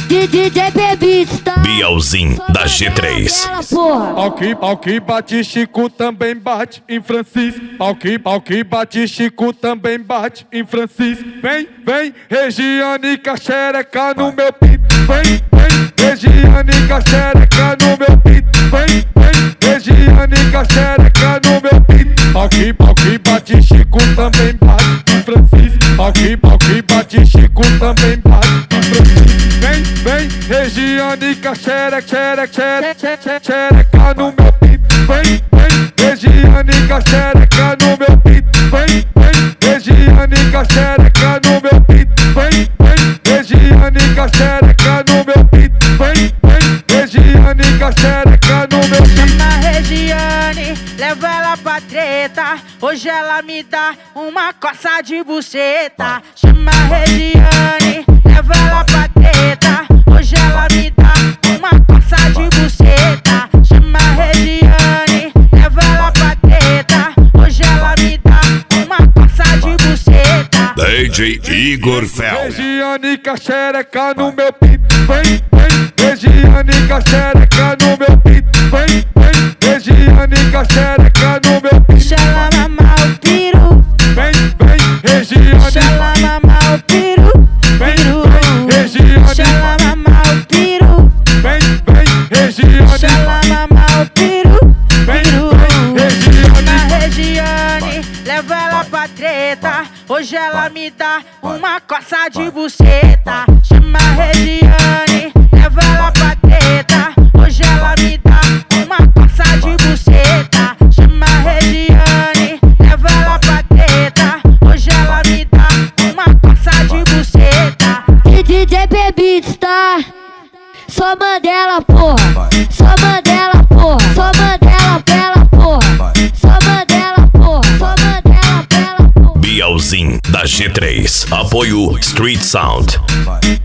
DJ Beats, tá? Bielzinho da G3. Pau que bate, Chico também bate em Francisco. Pau que bate, Chico também bate em Francisco. Vem, Regiane xereca no meu pinto. Vem, Regiane xereca no meu pinto. Vem, Regiane xereca no meu pinto. Pau que bate, Chico também bate em Francisco. Pau que bate, Chico também bate em Francisco. Vem, Regiane xereca no meu pinto. Vem, Regiane xereca no meu pinto. Vem, Regiane xereca no meu pinto. Vem, Regiane xereca no meu pinto. Vem, Regiane xereca no meu pinto. Chama a Regiane, leva ela pra treta. Hoje ela me dá uma coça de buceta. Chama a Regiane, leva ela pra treta. Hoje ela me dá uma coça de buceta. Chama a Regiane, leva ela pra treta. Hoje ela me dá uma coça de buceta. DJ Igor Fel. Regiane xereca no meu pinto. Vem, Regiane xereca no meu pinto. Vem, Regiane xereca no meu pinto. Deixa ela mamar o piru. Vem, Regiane. Deixa ela mamar o piru. Regiane. Deixa ela mamar o piru. Vem, Regiane. Deixa ela mamar o piru. Regiane. Na Regiane, leva ela pra treta. Hoje ela me dá uma coça de buceta. Chama a Regiane, leva ela pra treta. Hoje ela me dá uma coça de buceta. Chama a Regiane, leva ela pra treta. Hoje ela me dá uma coça de buceta. DJ Beats, tá? Só Mandela, porra. Só Mandela, porra. Só Mandela, pela porra. Só Mandela, porra. Só Mandela, pela porra. Bielzinho da G3. Apoio Street Sound.